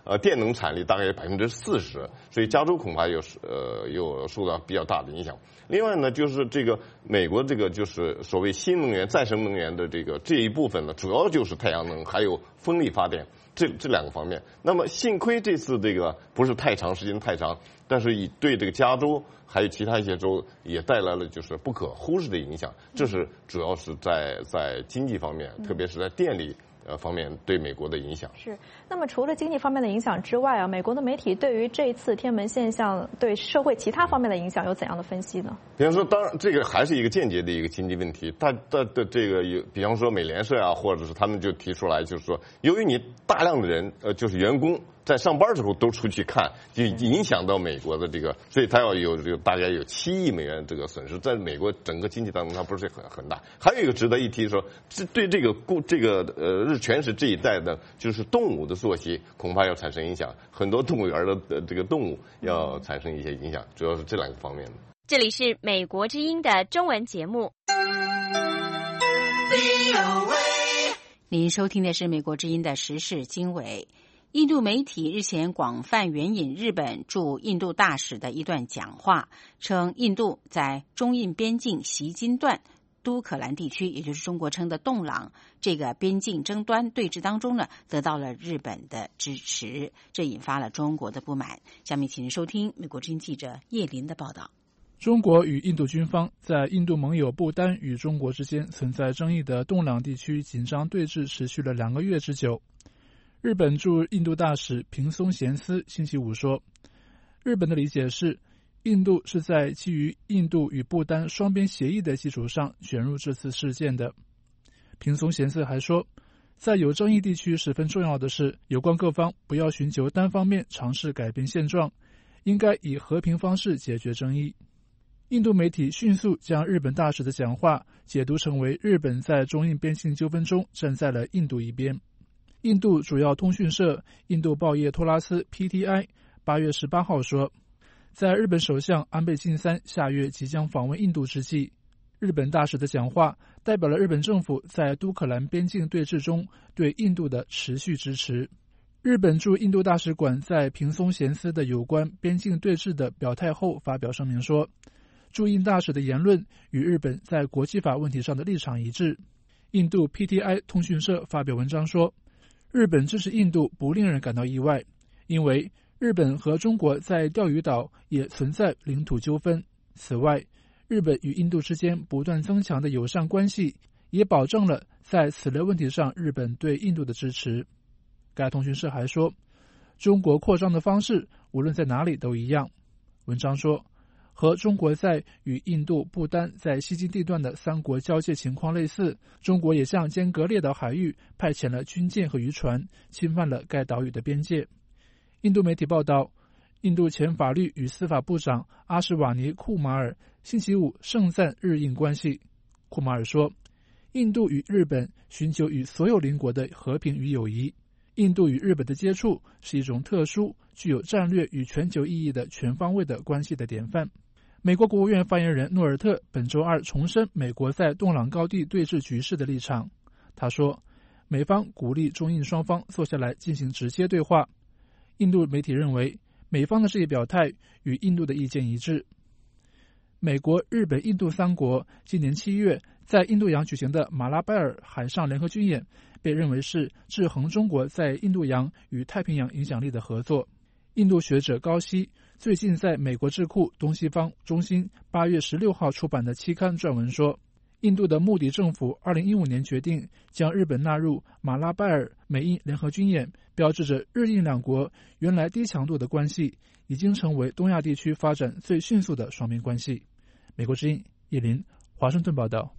电能产力大概有40%，所以加州恐怕又受到比较大的影响。另外呢，就是这个美国这个就是所谓新能源、再生能源的这一部分呢，主要就是太阳能还有风力发电这2个方面。那么幸亏这次这个不是时间太长，但是对这个加州还有其他一些州也带来了就是不可忽视的影响。这是主要是在经济方面，特别是在电力方面对美国的影响。 是。那么除了经济方面的影响之外啊，美国的媒体对于这一次天文现象对社会其他方面的影响有怎样的分析呢？ 比方说，当然这个还是一个间接的一个经济问题。它的这个比方说美联社啊，或者是他们就提出来，就是说，由于你大量的人就是员工在上班的时候都出去看，就影响到美国的这个，所以它要有大概有7亿美元这个损失，在美国整个经济当中它不是很大。还有一个值得一提说，对这个日全食这一代的就是动物的作息恐怕要产生影响，很多动物园的这个动物要产生一些影响，主要是这2个方面的。 这里是美国之音的中文节目。 您收听的是美国之音的时事经纬。印度媒体日前广泛援引日本驻印度大使的一段讲话，称印度在中印边境习金段都可兰地区，也就是中国称的洞朗这个边境争端对峙当中呢，得到了日本的支持，这引发了中国的不满。下面请您收听美国之音记者叶林的报道。 中国与印度军方在印度盟友不丹与中国之间存在争议的洞朗地区紧张对峙持续了2个月之久。日本驻印度大使平松贤司星期五说，日本的理解是，印度是在基于印度与不丹双边协议的基础上卷入这次事件的。平松贤司还说，在有争议地区十分重要的是，有关各方不要寻求单方面尝试改变现状，应该以和平方式解决争议。印度媒体迅速将日本大使的讲话解读成为日本在中印边境纠纷中站在了印度一边。印度主要通讯社印度报业托拉斯 PTI 8月18号说，在日本首相安倍晋三下月即将访问印度之际，日本大使的讲话代表了日本政府在都可兰边境对峙中对印度的持续支持。日本驻印度大使馆在平松贤司的有关边境对峙的表态后发表声明说，驻印大使的言论与日本在国际法问题上的立场一致。印度 PTI 通讯社发表文章说，日本支持印度不令人感到意外，因为日本和中国在钓鱼岛也存在领土纠纷。此外，日本与印度之间不断增强的友善关系也保证了在此类问题上日本对印度的支持。该通讯社还说，中国扩张的方式无论在哪里都一样。文章说，和中国在与印度、不丹在西金地段的3国交界情况类似，中国也向间隔列岛海域派遣了军舰和渔船，侵犯了该岛屿的边界。印度媒体报道，印度前法律与司法部长阿什瓦尼·库马尔星期五盛赞日印关系。库马尔说，印度与日本寻求与所有邻国的和平与友谊。印度与日本的接触是一种特殊、具有战略与全球意义的全方位的关系的典范。美国国务院发言人诺尔特本周二重申美国在洞朗高地对峙局势的立场。他说，美方鼓励中印双方坐下来进行直接对话。印度媒体认为，美方的这一表态与印度的意见一致。美国、日本、印度3国今年7月在印度洋举行的马拉拜尔海上联合军演，被认为是制衡中国在印度洋与太平洋影响力的合作。印度学者高希最近在美国智库东西方中心8月16号出版的期刊撰文说，印度的穆迪政府2015年决定将日本纳入马拉拜尔美印联合军演，标志着日印2国原来低强度的关系已经成为东亚地区发展最迅速的双边关系。美国之音叶林，华盛顿报道。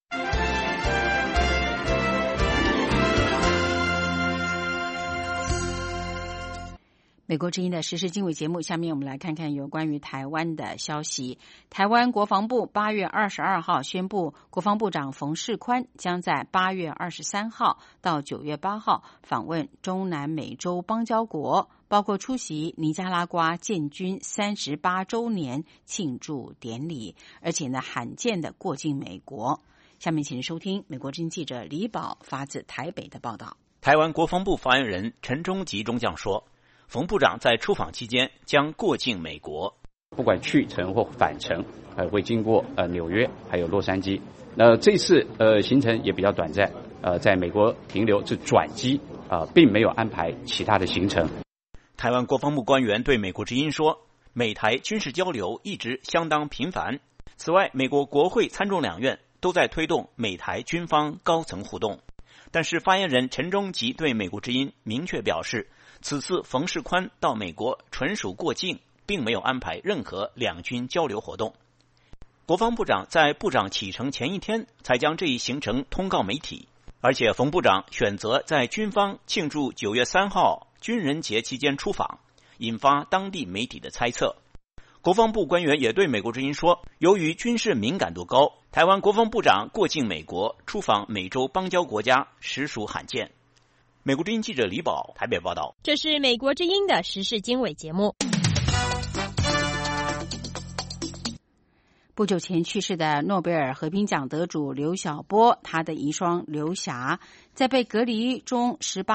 美国之音的时事经纬节目，下面我们来看看有关于台湾的消息。台湾国防部8月22号宣布，国防部长冯世宽将在8月23号到9月8号访问中南美洲邦交国，包括出席尼加拉瓜建军38周年庆祝典礼，而且呢罕见的过境美国。下面请收听美国之音记者李宝发自台北的报道。 台湾国防部发言人陈忠吉中将说， 冯部长在出访期间将过境美国， 不管去程或返程，会经过纽约还有洛杉矶。那这次行程也比较短暂，在美国停留是转机，并没有安排其他的行程。 台湾国防部官员对美国之音说，美台军事交流一直相当频繁。此外，美国国会参众两院都在推动美台军方高层互动。但是发言人陈忠吉对美国之音明确表示，此次冯世宽到美国纯属过境，并没有安排任何两军交流活动。国防部长在部长启程前一天才将这一行程通告媒体，而且冯部长选择在军方庆祝9月3号军人节期间出访，引发当地媒体的猜测。国防部官员也对美国之音说，由于军事敏感度高，台湾国防部长过境美国出访美洲邦交国家实属罕见。美国之音记者李宝台北报道。 这是美国之音的时事经纬节目。 不久前去世的诺贝尔和平奖得主刘晓波，他的遗孀刘霞，在被隔离中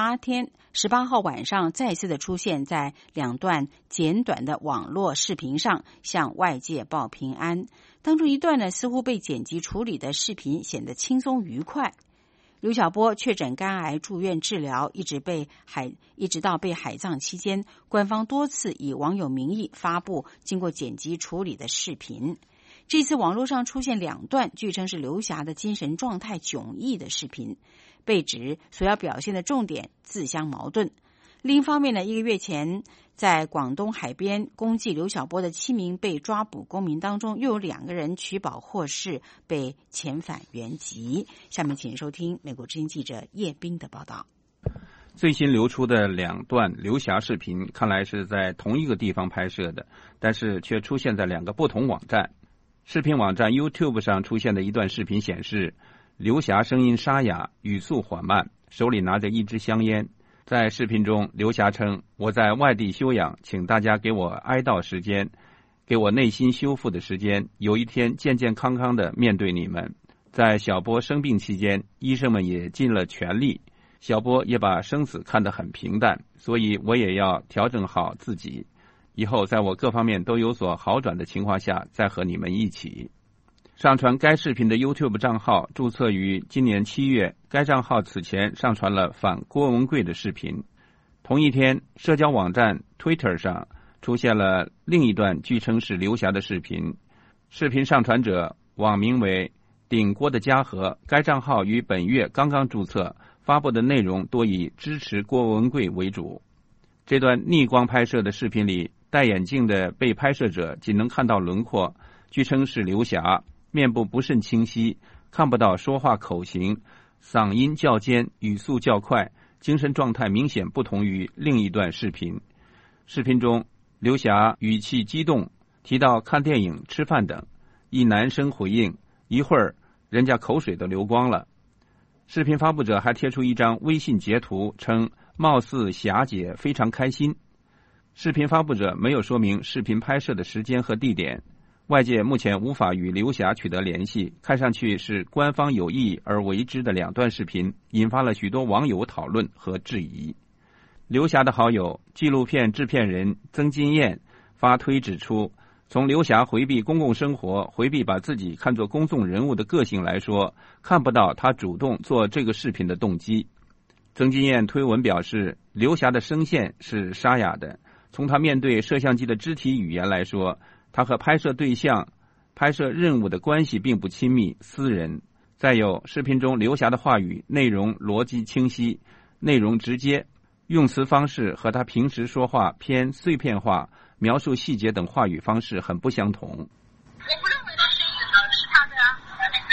18号晚上再次的出现在2段简短的网络视频上，向外界报平安。当中一段呢，似乎被剪辑处理的视频显得轻松愉快。刘晓波确诊肝癌住院治疗，一直到被海葬期间，官方多次以网友名义发布经过剪辑处理的视频。这次网络上出现2段据称是刘霞的精神状态迥异的视频，被指所要表现的重点自相矛盾。另一方面呢，1个月前在广东海边攻击刘晓波的7名被抓捕公民当中，又有2个人取保获释，被遣返原籍。下面请收听美国之音记者叶冰的报道。 最新流出的2段刘霞视频看来是在同一个地方拍摄的，但是却出现在2个不同网站。视频网站 YouTube 上出现的一段视频显示，刘霞声音沙哑，语速缓慢，手里拿着一支香烟。在视频中，刘霞称，我在外地休养，请大家给我哀悼时间，给我内心修复的时间，有一天健健康康的面对你们。在小波生病期间，医生们也尽了全力，小波也把生死看得很平淡，所以我也要调整好自己，以后在我各方面都有所好转的情况下，再和你们一起。上传该视频的 YouTube 账号注册于今年7月，该账号此前上传了反郭文贵的视频。同一天，社交网站 Twitter 上出现了另一段据称是刘霞的视频，视频上传者网名为顶郭的嘉禾，该账号于本月刚刚注册，发布的内容多以支持郭文贵为主。这段逆光拍摄的视频里，戴眼镜的被拍摄者仅能看到轮廓，据称是刘霞，面部不甚清晰，看不到说话口型，嗓音较尖，语速较快，精神状态明显不同于另一段视频。视频中，刘霞语气激动，提到看电影、吃饭等，一男生回应，一会儿人家口水都流光了。视频发布者还贴出一张微信截图，称貌似霞姐非常开心。视频发布者没有说明视频拍摄的时间和地点，外界目前无法与刘霞取得联系，看上去是官方有意而为之的2段视频，引发了许多网友讨论和质疑。刘霞的好友纪录片制片人曾金燕发推指出，从刘霞回避公共生活、回避把自己看作公众人物的个性来说，看不到她主动做这个视频的动机。曾金燕推文表示，刘霞的声线是沙哑的，从她面对摄像机的肢体语言来说，她和拍摄对象、拍摄任务的关系并不亲密、私人。再有，视频中刘霞的话语内容逻辑清晰，内容直接，用词方式和她平时说话偏碎片化，描述细节等话语方式很不相同。 我不认为他声音是他的啊。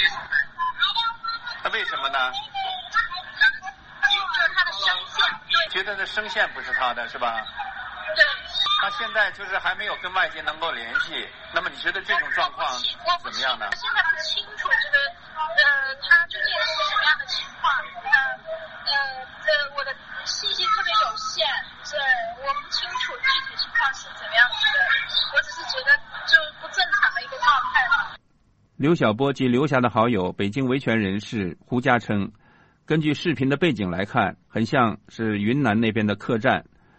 那为什么呢？ 就是他的声线。 觉得这声线不是他的是吧？ 对。 他现在就是还没有跟外界能够联系，那么你觉得这种状况怎么样呢？ 我现在不清楚这个他究竟是什么样的情况，我的信息特别有限，我不清楚具体情况是怎么样子的，我只是觉得就不正常的一个状态了。 刘晓波及刘霞的好友北京维权人士胡佳称，根据视频的背景来看，很像是云南那边的客栈。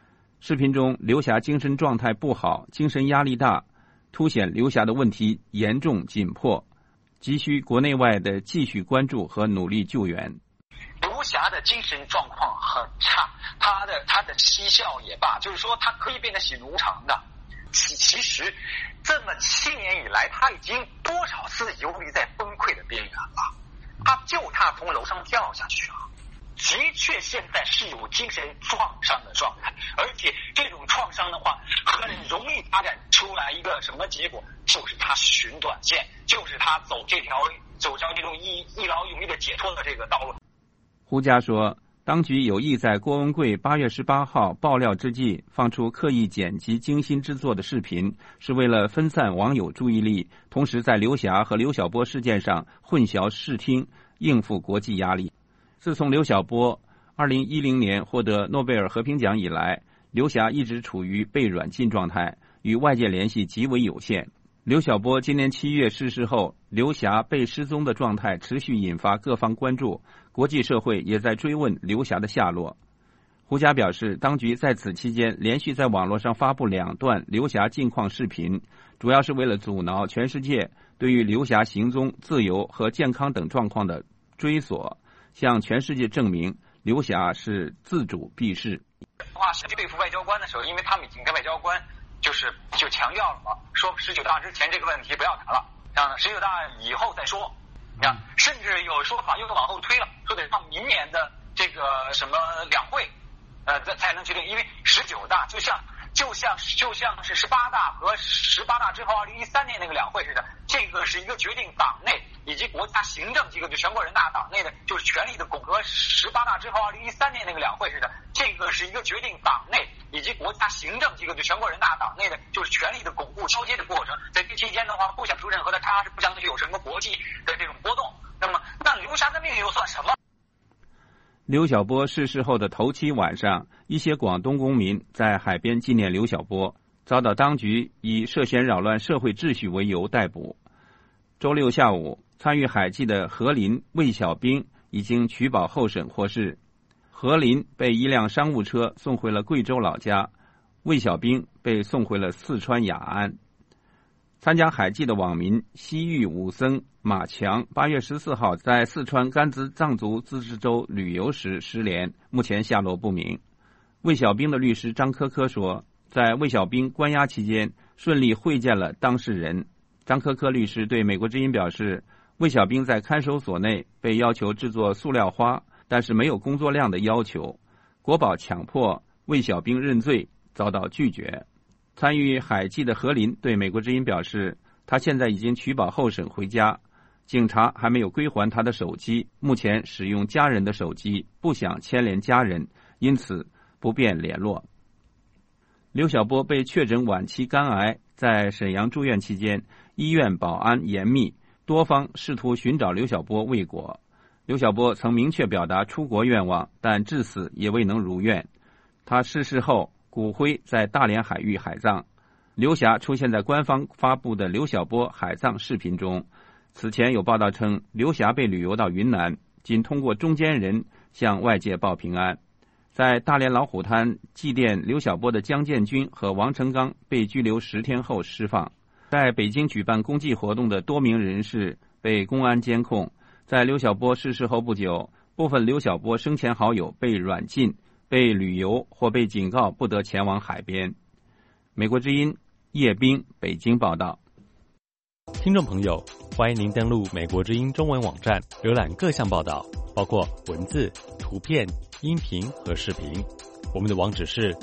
视频中，刘霞精神状态不好，精神压力大，凸显刘霞的问题严重紧迫，急需国内外的继续关注和努力救援。 刘霞的精神状况很差，她的嬉笑也罢，就是说她可以变得喜怒无常的。其实这么7年以来，她已经多少次游离在崩溃的边缘了，她就怕从楼上掉下去了。的确现在是有精神创伤的状态，而且这种创伤的话很容易发展出来一个什么结果，就是他寻短见，就是他走这种一劳永逸的解脱的这个道路。 胡佳说，当局有意在郭文贵8月18号爆料之际放出刻意剪辑精心制作的视频，是为了分散网友注意力，同时在刘霞和刘晓波事件上混淆视听，应付国际压力。自从刘晓波2010年获得诺贝尔和平奖以来，刘霞一直处于被软禁状态，与外界联系极为有限。刘晓波今年7月逝世后，刘霞被失踪的状态持续引发各方关注，国际社会也在追问刘霞的下落。胡佳表示，当局在此期间连续在网络上发布2段刘霞近况视频，主要是为了阻挠全世界对于刘霞行踪、自由和健康等状况的追索，向全世界证明刘霞是自主避世。 对付外交官的时候，因为他们已经跟外交官就强调了嘛，说19大之前这个问题不要谈了，让19大以后再说。甚至有说法又往后推了，说得到明年的这个什么两会，才能决定，因为19大就像是18大和18大之后2013年那个两会似的，这个是一个决定党内以及国家行政机构，就全国人大党内的就是权力的巩固，和18大之后2013年那个两会似的，这个是一个决定党内以及国家行政机构，就全国人大党内的就是权力的巩固交接的过程。在这期间的话，不想出任何的差事，不想去有什么国际的这种波动，那刘霞的命运又算什么？ 刘晓波逝世后的头7晚上，一些广东公民在海边纪念刘晓波，遭到当局以涉嫌扰乱社会秩序为由逮捕。周6下午，参与海祭的何林、魏小兵已经取保候审获释。何林被一辆商务车送回了贵州老家，魏小兵被送回了四川雅安。参加海祭的网民西域武僧马强8月14号在四川甘孜藏族自治州旅游时失联，目前下落不明。魏小兵的律师张科科说，在魏小兵关押期间顺利会见了当事人。张科科律师对美国之音表示，魏小兵在看守所内被要求制作塑料花，但是没有工作量的要求，国保强迫魏小兵认罪，遭到拒绝。参与海祭的何林对美国之音表示，他现在已经取保候审回家，警察还没有归还他的手机，目前使用家人的手机，不想牵连家人，因此不便联络。刘晓波被确诊晚期肝癌，在沈阳住院期间，医院保安严密，多方试图寻找刘晓波未果。刘晓波曾明确表达出国愿望，但至死也未能如愿。他逝世后，骨灰在大连海域海葬。刘霞出现在官方发布的刘晓波海葬视频中。此前有报道称，刘霞被旅游到云南，仅通过中间人向外界报平安。在大连老虎滩祭奠刘晓波的江建军和王成刚被拘留10天后释放。在北京举办公祭活动的多名人士被公安监控。在刘晓波逝世后不久，部分刘晓波生前好友被软禁，被旅游或被警告不得前往海边。美国之音叶斌北京报道。 听众朋友，欢迎您登录美国之音中文网站，浏览各项报道，包括文字、图片、音频和视频。我们的网址是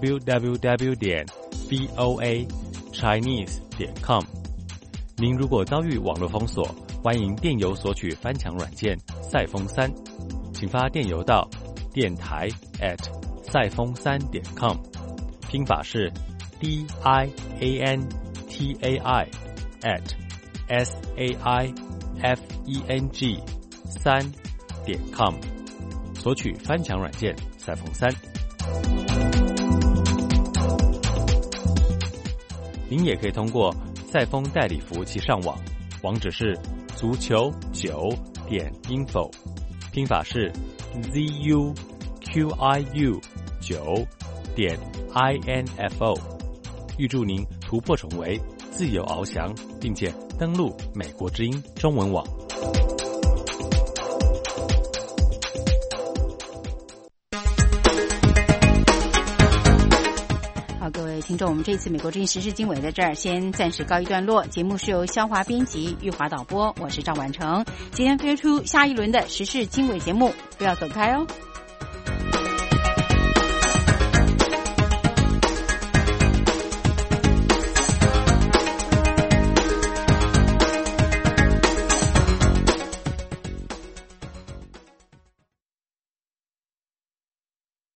www.voachinese.com。您如果遭遇网络封锁，欢迎电邮索取翻墙软件赛风3，请发电邮到电台@赛风3.com， 拼法是 DIANTAIFENG3.com， 索取翻墙软件赛风3。您也可以通过赛风代理服务器上网，网址是足球9.info， 拼法是 ZUQIU9.info。 info。预祝您突破重围，自由翱翔，并且登陆美国之音中文网。 好，各位听众，我们这次美国之音时事经纬在这儿先暂时告一段落。节目是由肖华编辑，玉华导播，我是赵婉成。今天推出下一轮的时事经纬节目，不要走开哦。